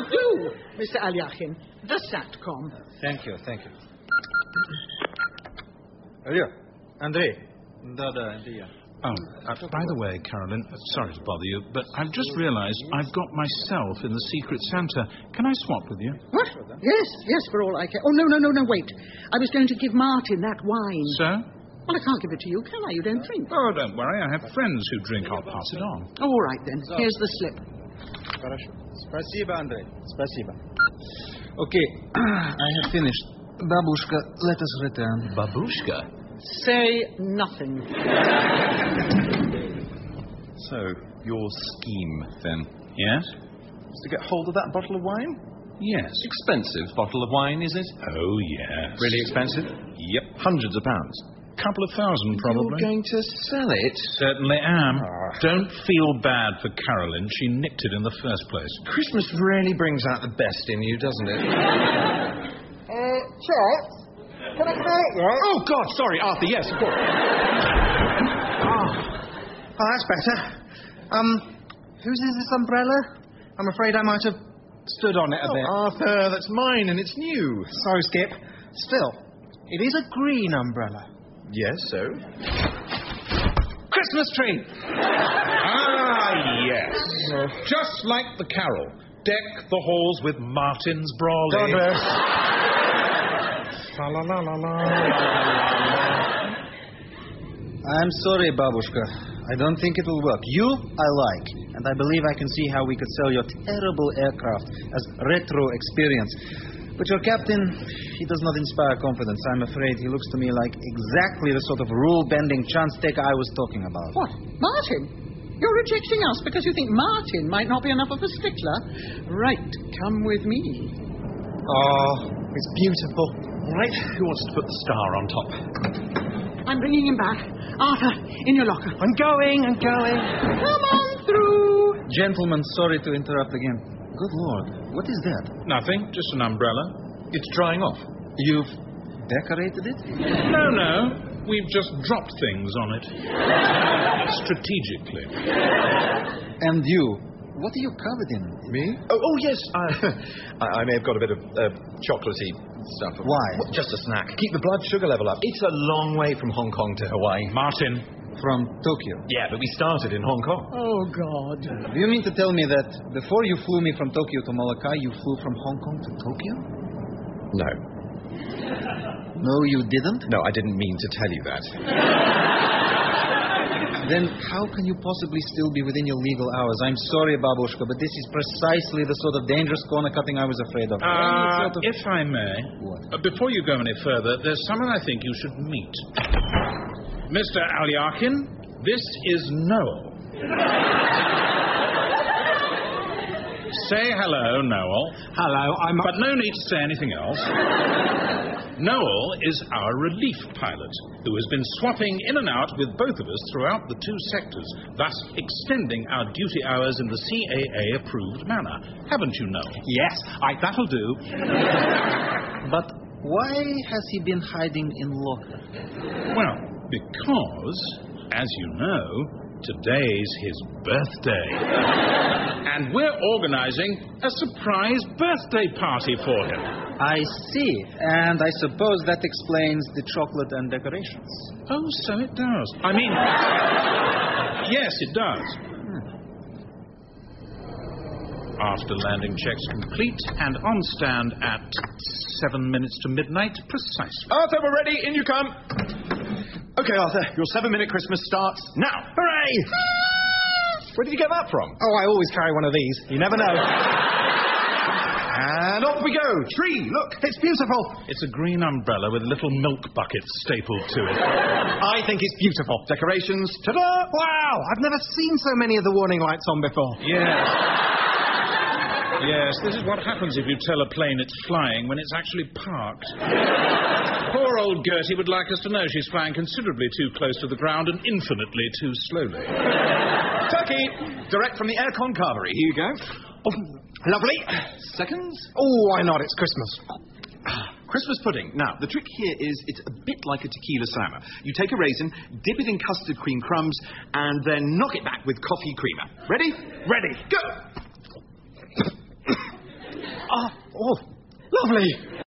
You, Mr. Alyakhin, the SATCOM. Thank you. Алло, Andrei. Да, Andrei. Oh, by the way, Carolyn, sorry to bother you, but I've just realized I've got myself in the Secret Santa. Can I swap with you? What? Yes, for all I care. Oh, no, wait. I was going to give Martin that wine. So? Well, I can't give it to you, can I? You don't drink. Oh, don't worry. I have friends who drink. I'll pass it on. Oh, all right, then. Here's the slip. Хорошо. Спасибо, Andrei. Спасибо. Okay, I have finished. Babushka, let us return. Babushka? Say nothing. So, your scheme, then? Yes? Is to get hold of that bottle of wine? Yes. Expensive bottle of wine, is it? Oh, yes. Really expensive? Yep. Hundreds of pounds. Couple of thousand, probably. You're going to sell it? Certainly am. Don't feel bad for Carolyn. She nicked it in the first place. Christmas really brings out the best in you, doesn't it? Chet, can I say it yet? Oh, God, sorry, Arthur, yes, of course. Oh, that's better. Whose is this umbrella? I'm afraid I might have stood on it a bit. Arthur, that's mine and it's new. Sorry, Skip. Still, it is a green umbrella. Yes, so? Christmas tree! Ah, yes. Just like the carol. Deck the halls with Martin's brawly. God bless. La la la la. I'm sorry, Babushka. I don't think it will work. You, I like. And I believe I can see how we could sell your terrible aircraft as retro experience. But your captain, he does not inspire confidence. I'm afraid he looks to me like exactly the sort of rule-bending chance-taker I was talking about. What? Martin? You're rejecting us because you think Martin might not be enough of a stickler. Right, come with me. Oh, it's beautiful. Right, who wants to put the star on top? I'm bringing him back. Arthur, in your locker. I'm going. Come on through. Gentlemen, sorry to interrupt again. Good Lord, what is that? Nothing, just an umbrella. It's drying off. You've decorated it? No. We've just dropped things on it. Strategically. And you, what are you covered in? Me? Oh yes. I may have got a bit of chocolatey stuff. Why? Well, just a snack. Keep the blood sugar level up. It's a long way from Hong Kong to Hawaii. Martin. From Tokyo? Yeah, but we started in Hong Kong. Oh, God. Do you mean to tell me that before you flew me from Tokyo to Molokai, you flew from Hong Kong to Tokyo? No. No, you didn't? No, I didn't mean to tell you that. Then how can you possibly still be within your legal hours? I'm sorry, Babushka, but this is precisely the sort of dangerous corner cutting I was afraid of. If I may, What? before you go any further, there's someone I think you should meet. Mr. Alyakhin, this is Noel. Say hello, Noel. Hello, But no need to say anything else. Noel is our relief pilot, who has been swapping in and out with both of us throughout the two sectors, thus extending our duty hours in the CAA-approved manner. Haven't you, Noel? Yes, That'll do. But why has he been hiding in locker? Well, because, as you know, today's his birthday. And we're organizing a surprise birthday party for him. I see. And I suppose that explains the chocolate and decorations. Oh, so it does. I mean, yes, it does. After landing checks complete and on stand at 7 minutes to midnight, precisely. Arthur, we're ready. In you come. Okay, Arthur, your 7-minute Christmas starts now. Hooray! Where did you get that from? Oh, I always carry one of these. You never know. And off we go. Tree, look, it's beautiful. It's a green umbrella with little milk buckets stapled to it. I think it's beautiful. Decorations, ta-da! Wow, I've never seen so many of the warning lights on before. Yes, this is what happens if you tell a plane it's flying when it's actually parked. Poor old Gertie would like us to know she's flying considerably too close to the ground and infinitely too slowly. Turkey, direct from the aircon carvery. Here you go. Oh, lovely. Seconds. Oh, why not? It's Christmas. Christmas pudding. Now, the trick here is it's a bit like a tequila slammer. You take a raisin, dip it in custard cream crumbs, and then knock it back with coffee creamer. Ready? Ready. Go! Oh, lovely.